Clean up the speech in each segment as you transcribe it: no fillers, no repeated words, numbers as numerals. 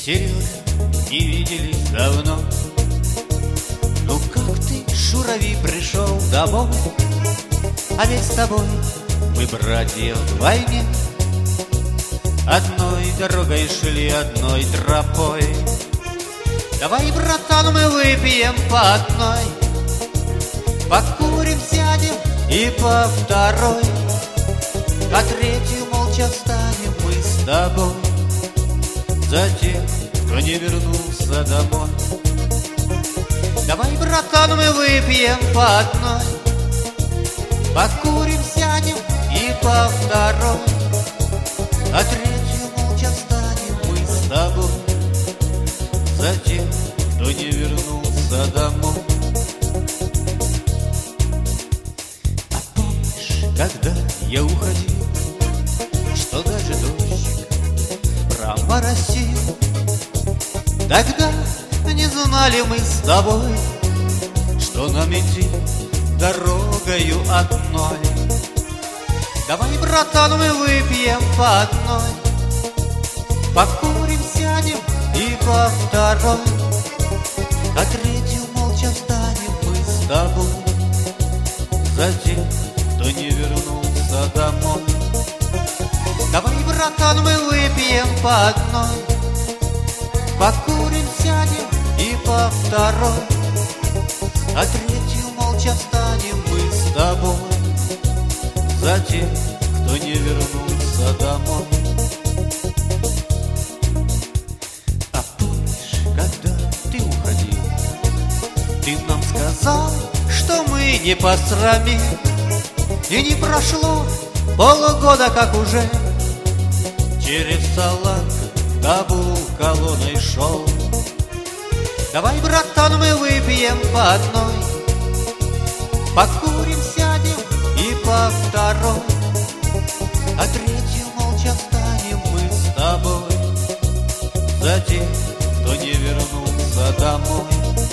Сережа, не виделись давно. Ну как ты, шурави, пришел домой? А ведь с тобой мы, братья, вдвойне одной дорогой шли, одной тропой. Давай, братан, мы выпьем по одной, покурим, сядем и по второй, а третью молча встанем мы с тобой за тех, кто не вернулся домой. Давай, братан, мы выпьем по одной, покурим, сядем и по второй, а третью молча встанем мы с тобой за тех, кто не вернулся домой. А помнишь, когда я уходил, что даже дождик проморосил? Тогда не знали мы с тобой, что нам идти дорогою одной. Давай, братан, мы выпьем по одной, покурим, сядем и по второй, а третью молча встанем мы с тобой за тех, кто не вернулся домой. Давай, братан, мы выпьем по одной, покурим, сядем и по второй, а третью молча встанем мы с тобой за тех, кто не вернулся домой. А помнишь, когда ты уходил, ты нам сказал, что мы не посрамим, и не прошло полгода, как уже через Саланг Кабул колонной шел. Давай, братан, мы выпьем по одной, покурим, сядем и по второй, а третью молча встанем мы с тобой за тех, кто не вернулся домой.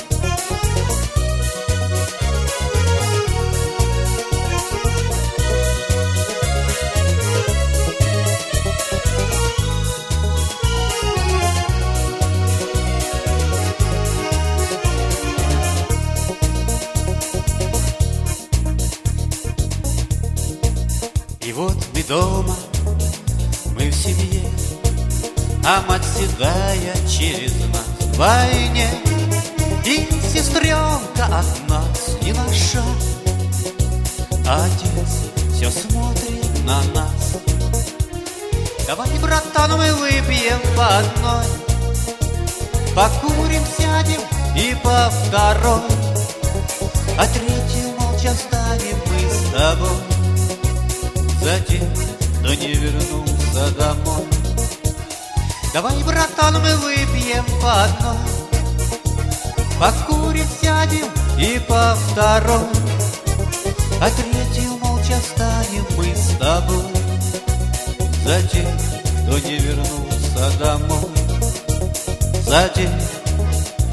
И вот мы дома, мы в семье, а мать седая через нас вдвойне, и сестренка от нас ни на шаг, а отец все смотрит на нас. Давай, братан, мы выпьем по одной, покурим, сядем и по второй, а третью молча встанем мы с тобой за тех, кто не вернулся домой. Давай, братан, мы выпьем по одной, покурим, сядем и по второй, а третью молча встанем мы с тобой за тех, кто не вернулся домой, за тех,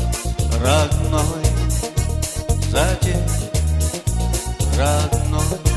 родной, за тех, родной.